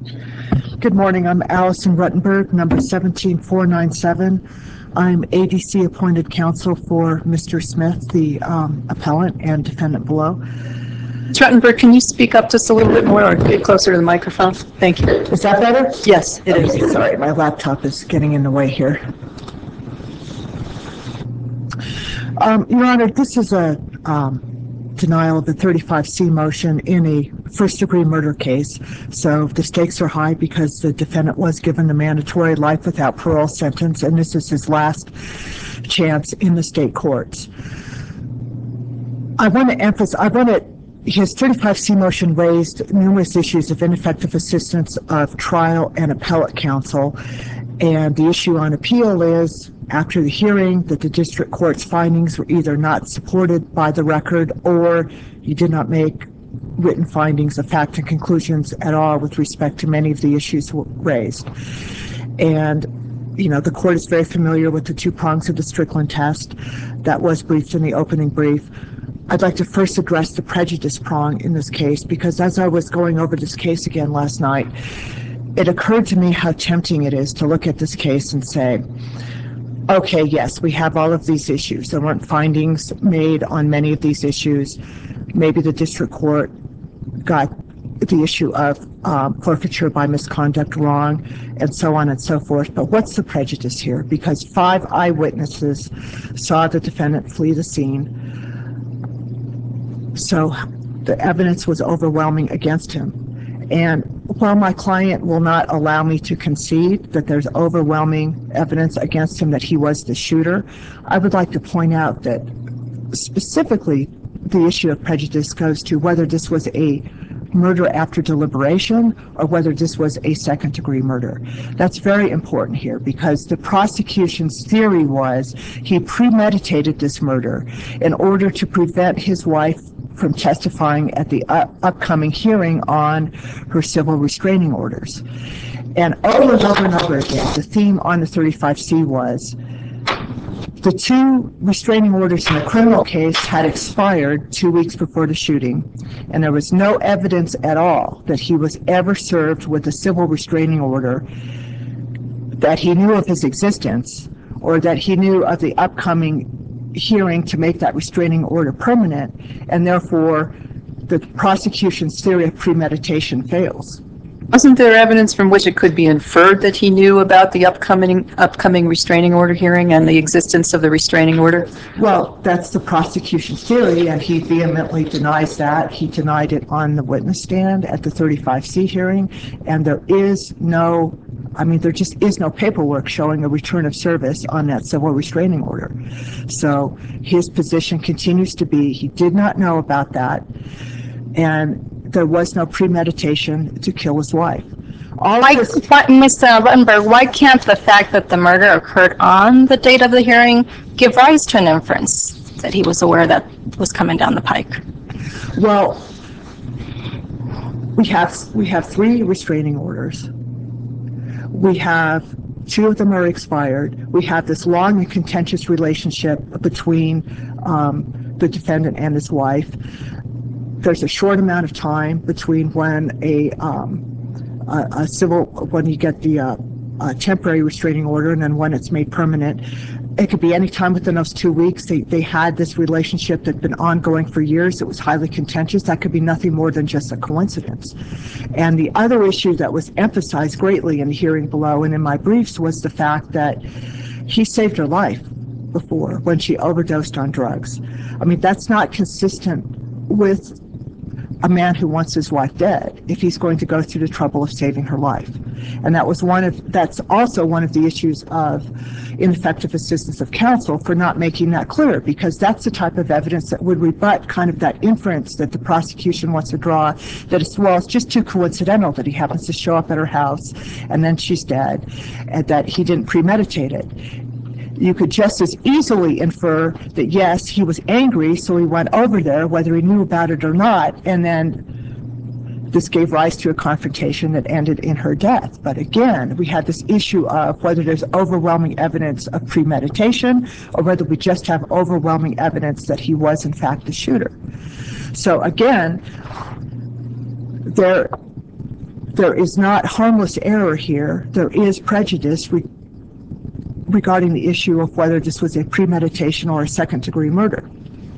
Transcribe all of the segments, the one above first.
Good morning. I'm Allison Ruttenberg, number 17497. I'm ADC appointed counsel for Mr. Smith, the appellant and defendant below. Ms. Ruttenberg, can you speak up just a little bit more or get closer to the microphone? Thank you. Is that better? Yes, it is. Sorry, my laptop is getting in the way here. Your Honor, this is a denial of the 35C motion in a first-degree murder case. So the stakes are high because the defendant was given the mandatory life without parole sentence, and this is his last chance in the state courts. I want to emphasize, his 35C motion raised numerous issues of ineffective assistance of trial and appellate counsel, and the issue on appeal is, after the hearing, that the district court's findings were either not supported by the record or he did not make written findings of fact and conclusions at all with respect to many of the issues raised. And, you know, the court is very familiar with the two prongs of the Strickland test that was briefed in the opening brief. I'd like to first address the prejudice prong in this case, because as I was going over this case again last night, it occurred to me how tempting it is to look at this case and say, okay, yes, we have all of these issues. There weren't findings made on many of these issues. Maybe the district court got the issue of forfeiture by misconduct wrong, and so on and so forth. But what's the prejudice here? Because 5 eyewitnesses saw the defendant flee the scene. So the evidence was overwhelming against him. And while my client will not allow me to concede that there's overwhelming evidence against him that he was the shooter, I would like to point out that specifically the issue of prejudice goes to whether this was a murder after deliberation or whether this was a second-degree murder. That's very important here because the prosecution's theory was he premeditated this murder in order to prevent his wife from testifying at the upcoming hearing on her civil restraining orders. And over and over again, the theme on the 35C was the 2 restraining orders in the criminal case had expired 2 weeks before the shooting, and there was no evidence at all that he was ever served with a civil restraining order, that he knew of his existence, or that he knew of the upcoming hearing to make that restraining order permanent, and therefore the prosecution's theory of premeditation fails. Wasn't there evidence from which it could be inferred that he knew about the upcoming restraining order hearing and the existence of the restraining order? Well, that's the prosecution's theory, and he vehemently denies that. He denied it on the witness stand at the 35C hearing, and there just is no paperwork showing a return of service on that civil restraining order. So his position continues to be he did not know about that, and there was no premeditation to kill his wife. Ms. Ruttenberg, why can't the fact that the murder occurred on the date of the hearing give rise to an inference that he was aware that was coming down the pike? Well, we have 3 restraining orders. We have 2 of them are expired. We have this long and contentious relationship between the defendant and his wife. There's a short amount of time between when when you get the temporary restraining order and then when it's made permanent. It could be any time within those 2 weeks. They had this relationship that's been ongoing for years. It was highly contentious. That could be nothing more than just a coincidence. And the other issue that was emphasized greatly in the hearing below and in my briefs was the fact that he saved her life before when she overdosed on drugs. I mean, that's not consistent with a man who wants his wife dead if he's going to go through the trouble of saving her life. And that's also one of the issues of ineffective assistance of counsel for not making that clear, because that's the type of evidence that would rebut kind of that inference that the prosecution wants to draw, that it's just too coincidental that he happens to show up at her house and then she's dead, and that he didn't premeditate it. You could just as easily infer that, yes, he was angry, so he went over there, whether he knew about it or not, and then this gave rise to a confrontation that ended in her death. But again, we had this issue of whether there's overwhelming evidence of premeditation or whether we just have overwhelming evidence that he was, in fact, the shooter. So again, there is not harmless error here. There is prejudice regarding the issue of whether this was a premeditation or a second-degree murder.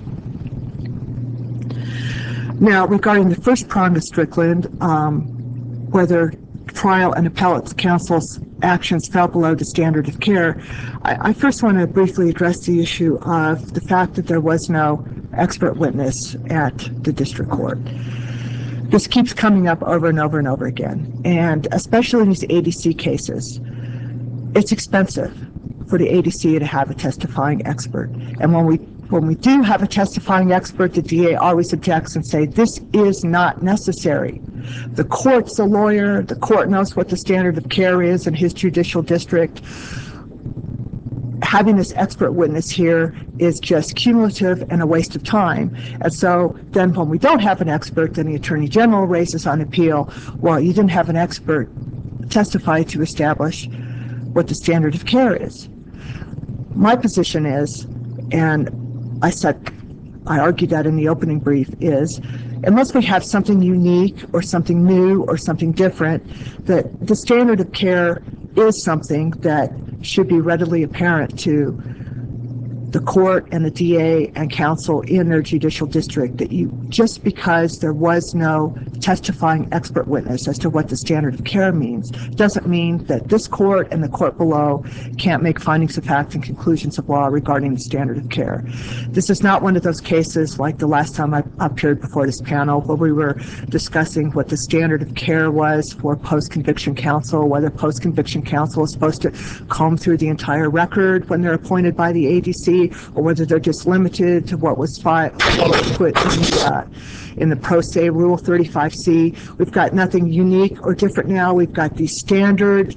Now, regarding the first prong of Strickland, whether trial and appellate counsel's actions fell below the standard of care, I first want to briefly address the issue of the fact that there was no expert witness at the district court. This keeps coming up over and over and over again, and especially in these ADC cases, it's expensive for the ADC to have a testifying expert. And when we do have a testifying expert, the DA always objects and say, this is not necessary. The court's a lawyer, the court knows what the standard of care is in his judicial district. Having this expert witness here is just cumulative and a waste of time. And so then when we don't have an expert, then the Attorney General raises on appeal, well, you didn't have an expert testify to establish what the standard of care is. My position is, and I argued that in the opening brief, is unless we have something unique or something new or something different, that the standard of care is something that should be readily apparent to the court and the DA and counsel in their judicial district, that you, just because there was no testifying expert witness as to what the standard of care means, doesn't mean that this court and the court below can't make findings of fact and conclusions of law regarding the standard of care. This is not one of those cases like the last time I appeared before this panel where we were discussing what the standard of care was for post-conviction counsel, whether post-conviction counsel is supposed to comb through the entire record when they're appointed by the ADC, or whether they're just limited to what was put in the pro se Rule 35C. We've got nothing unique or different now. We've got these standard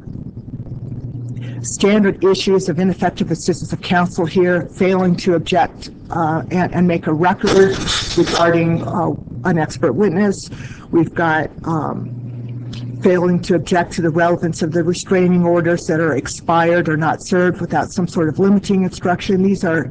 issues of ineffective assistance of counsel here, failing to object and make a record regarding an expert witness. We've got failing to object to the relevance of the restraining orders that are expired or not served without some sort of limiting instruction. These are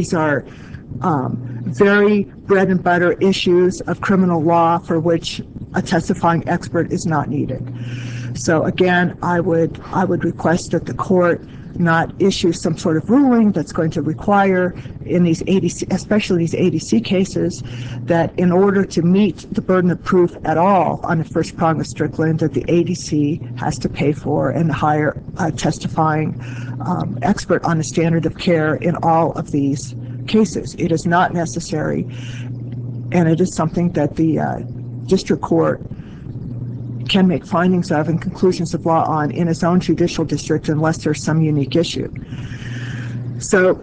very bread and butter issues of criminal law for which a testifying expert is not needed. So again, I would request that the court not issue some sort of ruling that's going to require in these ADC, especially these ADC cases, that in order to meet the burden of proof at all on the first prong of Strickland, that the ADC has to pay for and hire a testifying expert on the standard of care in all of these cases. It is not necessary, and it is something that the district court can make findings of and conclusions of law on in its own judicial district unless there's some unique issue. So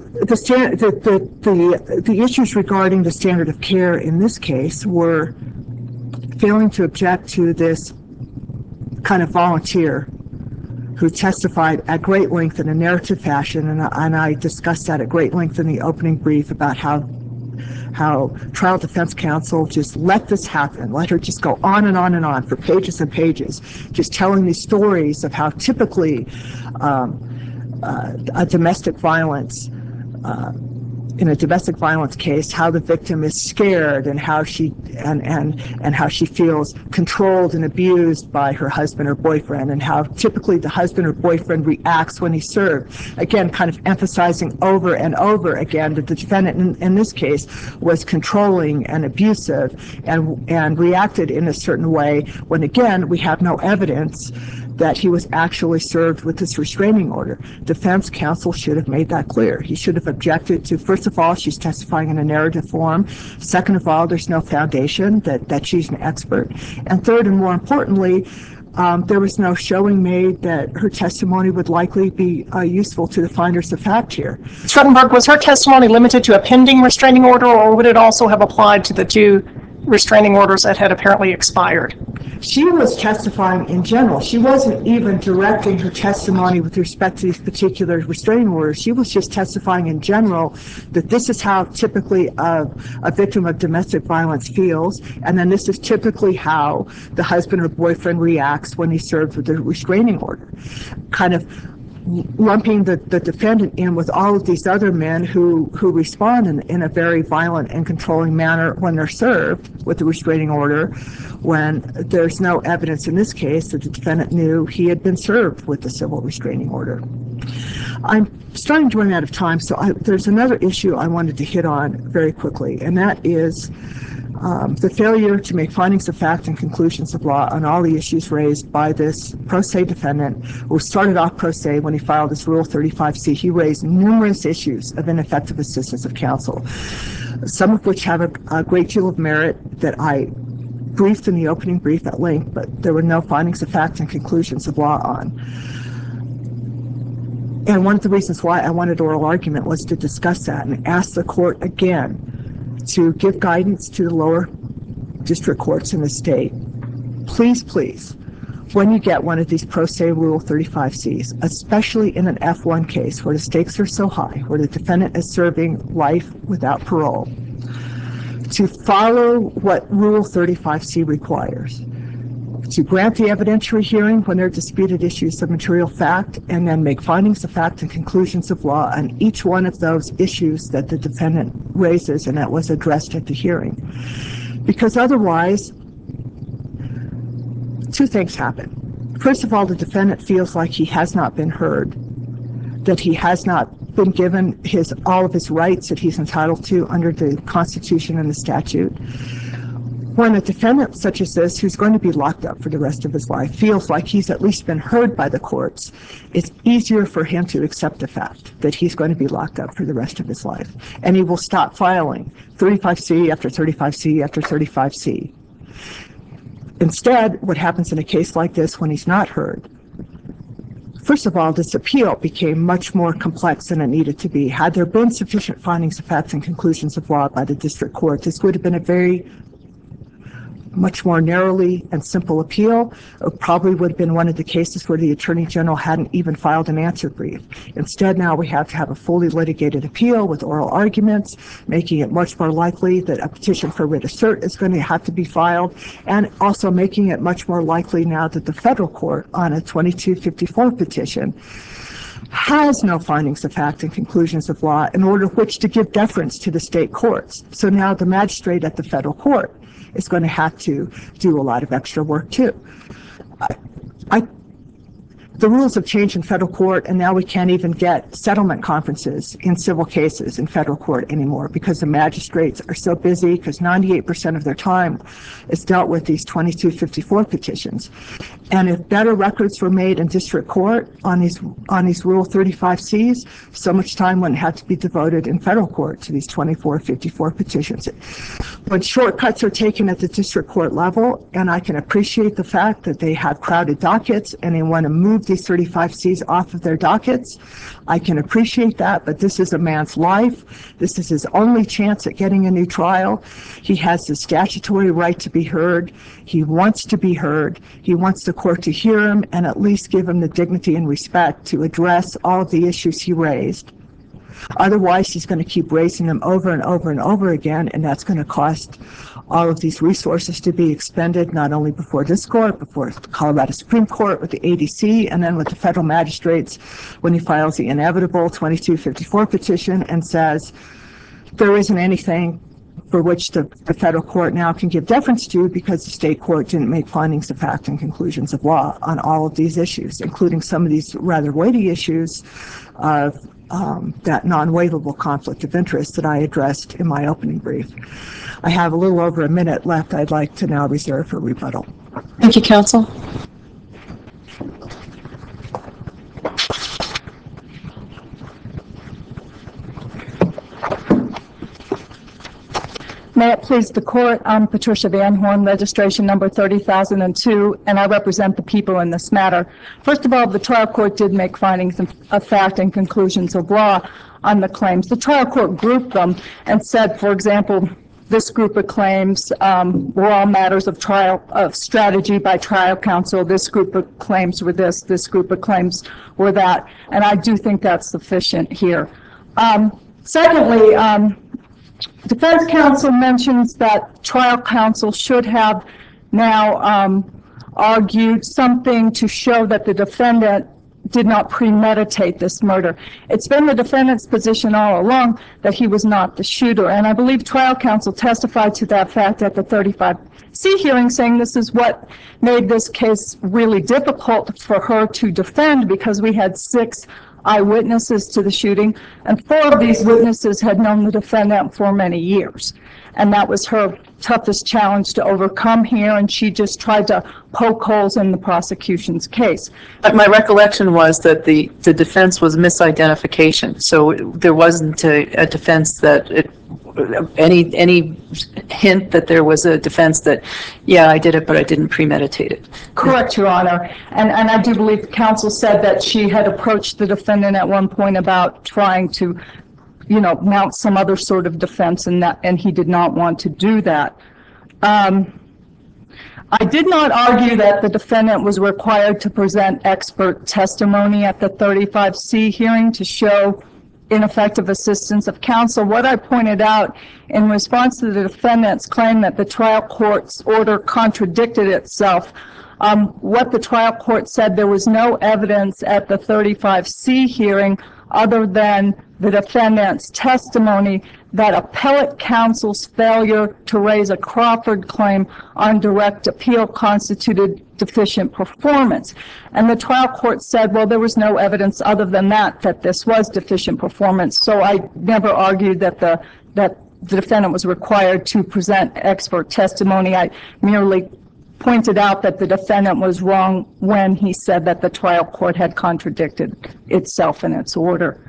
the issues regarding the standard of care in this case were failing to object to this kind of volunteer who testified at great length in a narrative fashion, and I discussed that at great length in the opening brief about how trial defense counsel just let this happen, let her just go on and on and on for pages and pages, just telling these stories of how typically a domestic violence in a domestic violence case, how the victim is scared and how she and how she feels controlled and abused by her husband or boyfriend, and how typically the husband or boyfriend reacts when he's served. Again, kind of emphasizing over and over again that the defendant in this case was controlling and abusive and reacted in a certain way when, again, we have no evidence that he was actually served with this restraining order. Defense counsel should have made that clear. He should have objected to, first of all, she's testifying in a narrative form. Second of all, there's no foundation that she's an expert. And third, and more importantly, there was no showing made that her testimony would likely be useful to the finders of fact here. Ms. Ruttenberg, was her testimony limited to a pending restraining order, or would it also have applied to the two restraining orders that had apparently expired? She was testifying in general. She wasn't even directing her testimony with respect to these particular restraining orders. She was just testifying in general that this is how typically a victim of domestic violence feels, and then this is typically how the husband or boyfriend reacts when he's served with a restraining order. Kind of lumping the defendant in with all of these other men who respond in a very violent and controlling manner when they're served with the restraining order, when there's no evidence in this case that the defendant knew he had been served with the civil restraining order. I'm starting to run out of time, so there's another issue I wanted to hit on very quickly, and that is the failure to make findings of fact and conclusions of law on all the issues raised by this pro se defendant, who started off pro se when he filed his Rule 35C. He raised numerous issues of ineffective assistance of counsel, some of which have a great deal of merit that I briefed in the opening brief at length, but there were no findings of fact and conclusions of law on. And one of the reasons why I wanted oral argument was to discuss that and ask the court again to give guidance to the lower district courts in the state. Please, please, when you get one of these pro se Rule 35Cs, especially in an F1 case where the stakes are so high, where the defendant is serving life without parole, to follow what Rule 35C requires. To grant the evidentiary hearing when there are disputed issues of material fact, and then make findings of fact and conclusions of law on each one of those issues that the defendant raises and that was addressed at the hearing. Because otherwise, two things happen. First of all, the defendant feels like he has not been heard, that he has not been given all of his rights that he's entitled to under the Constitution and the statute. When a defendant such as this, who's going to be locked up for the rest of his life, feels like he's at least been heard by the courts, it's easier for him to accept the fact that he's going to be locked up for the rest of his life. And he will stop filing 35C after 35C after 35C. Instead, what happens in a case like this when he's not heard? First of all, this appeal became much more complex than it needed to be. Had there been sufficient findings of facts and conclusions of law by the district court, this would have been a very much more narrowly and simple appeal. It probably would have been one of the cases where the Attorney General hadn't even filed an answer brief. Instead, now we have to have a fully litigated appeal with oral arguments, making it much more likely that a petition for writ of cert is going to have to be filed, and also making it much more likely now that the federal court on a 2254 petition has no findings of fact and conclusions of law in order which to give deference to the state courts. So now the magistrate at the federal court is going to have to do a lot of extra work too. The rules have changed in federal court, and now we can't even get settlement conferences in civil cases in federal court anymore because the magistrates are so busy, because 98% of their time is dealt with these 2254 petitions. And if better records were made in district court on these Rule 35Cs, so much time wouldn't have to be devoted in federal court to these 2454 petitions. When shortcuts are taken at the district court level, and I can appreciate the fact that they have crowded dockets and they want to move these 35Cs off of their dockets, I can appreciate that, but this is a man's life. This is his only chance at getting a new trial. He has the statutory right to be heard. He wants to be heard. He wants the court to hear him and at least give him the dignity and respect to address all of the issues he raised. Otherwise, he's going to keep raising them over and over and over again, and that's going to cost all of these resources to be expended, not only before this court, before the Colorado Supreme Court, with the ADC, and then with the federal magistrates when he files the inevitable 2254 petition and says there isn't anything for which the federal court now can give deference to because the state court didn't make findings of fact and conclusions of law on all of these issues, including some of these rather weighty issues of that non-waivable conflict of interest that I addressed in my opening brief. I have a little over a minute left I'd like to now reserve for rebuttal. Thank you, counsel. May it please the court, I'm Patricia Van Horn, registration number 30,002, and I represent the people in this matter. First of all, the trial court did make findings of fact and conclusions of law on the claims. The trial court grouped them and said, for example, this group of claims were all matters of strategy by trial counsel. This group of claims were this group of claims were that, and I do think that's sufficient here. Secondly, defense counsel mentions that trial counsel should have now argued something to show that the defendant did not premeditate this murder. It's been the defendant's position all along that he was not the shooter, and I believe trial counsel testified to that fact at the 35C hearing, saying this is what made this case really difficult for her to defend, because we had 6 eyewitnesses to the shooting, and 4 of these witnesses had known the defendant for many years. And that was her toughest challenge to overcome here, and she just tried to poke holes in the prosecution's case. My recollection was that the defense was misidentification, so there wasn't a defense that any hint that there was a defense that, yeah, I did it, but I didn't premeditate it. Correct, Your Honor. And I do believe counsel said that she had approached the defendant at one point about trying to, mount some other sort of defense, and he did not want to do that. I did not argue that the defendant was required to present expert testimony at the 35C hearing to show ineffective assistance of counsel. What I pointed out in response to the defendant's claim that the trial court's order contradicted itself, what the trial court said, there was no evidence at the 35C hearing other than the defendant's testimony that appellate counsel's failure to raise a Crawford claim on direct appeal constituted deficient performance. And the trial court said, well, there was no evidence other than that this was deficient performance. So I never argued that the defendant was required to present expert testimony. I merely pointed out that the defendant was wrong when he said that the trial court had contradicted itself in its order.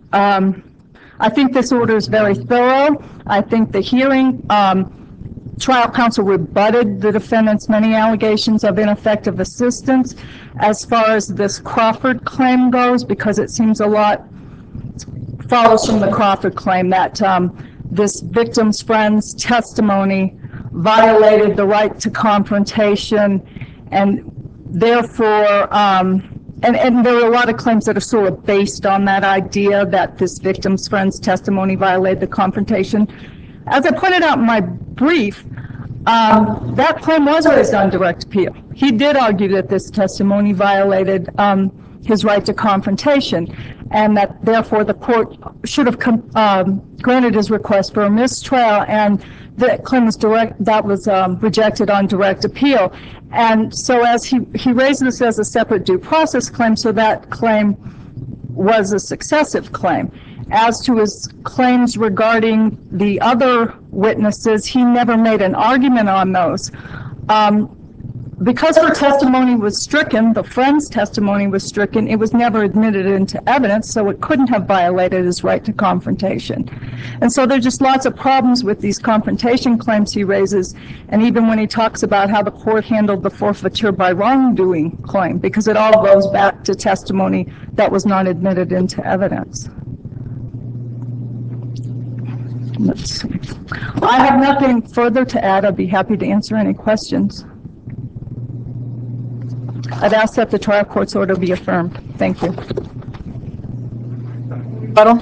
I think this order is very thorough. I think the hearing, trial counsel rebutted the defendant's many allegations of ineffective assistance as far as this Crawford claim goes, because it seems a lot follows from the Crawford claim that this victim's friend's testimony violated the right to confrontation, and therefore, and there are a lot of claims that are sort of based on that idea that this victim's friend's testimony violated the confrontation. As I pointed out in my brief, that claim was raised on direct appeal. He did argue that this testimony violated his right to confrontation, and that therefore the court should have granted his request for a mistrial, and the claim was rejected on direct appeal. And so as he raised this as a separate due process claim, so that claim was a successive claim. As to his claims regarding the other witnesses, he never made an argument on those. Because her testimony was stricken, the friend's testimony was stricken, it was never admitted into evidence, so it couldn't have violated his right to confrontation. And so there's just lots of problems with these confrontation claims he raises, and even when he talks about how the court handled the forfeiture by wrongdoing claim, because it all goes back to testimony that was not admitted into evidence. Let's see. I have nothing further to add. I'd be happy to answer any questions. I'd ask that the trial court's order be affirmed. Thank you. Buttle?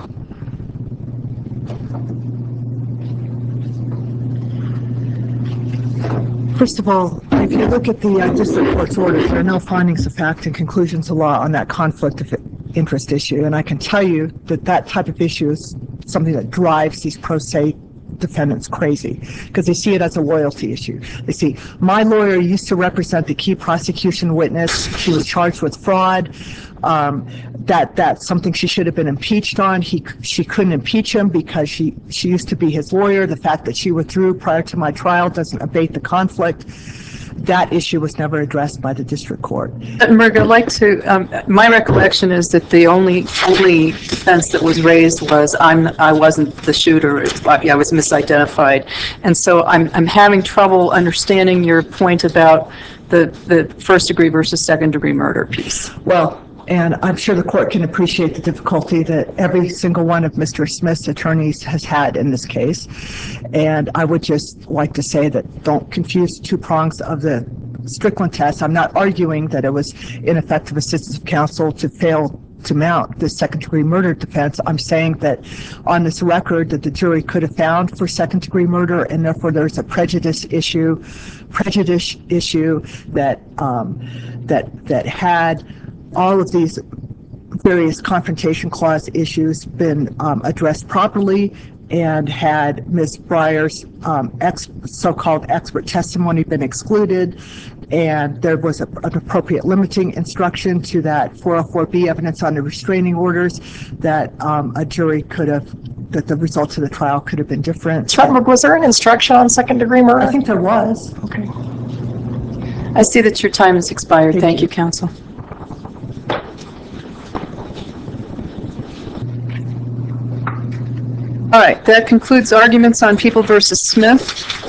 First of all, if you look at the district court's order, there are no findings of fact and conclusions of law on that conflict of interest issue. And I can tell you that that type of issue is something that drives these pro se defendants crazy, because they see it as a loyalty issue. They see, my lawyer used to represent the key prosecution witness. She was charged with fraud. That's something she should have been impeached on. She couldn't impeach him because she used to be his lawyer. The fact that she withdrew prior to my trial doesn't abate the conflict. That issue was never addressed by the district court. Margaret, I'd like to, my recollection is that the only defense that was raised was I wasn't the shooter, I was misidentified. And so I'm having trouble understanding your point about the first degree versus second degree murder piece. Well, and I'm sure the court can appreciate the difficulty that every single one of Mr. Smith's attorneys has had in this case. And I would just like to say that don't confuse two prongs of the Strickland test. I'm not arguing that it was ineffective assistance of counsel to fail to mount the second degree murder defense. I'm saying that on this record that the jury could have found for second degree murder, and therefore there's a prejudice issue that had all of these various confrontation clause issues been addressed properly, and had Ms. Breyer's so-called expert testimony been excluded, and there was an appropriate limiting instruction to that 404B evidence on the restraining orders, that a jury could have, that the results of the trial could have been different. Truttenberg, was there an instruction on second-degree murder? I think there was. Okay. I see that your time has expired. Thank Thank you. you, counsel. All right, that concludes arguments on People versus Smith.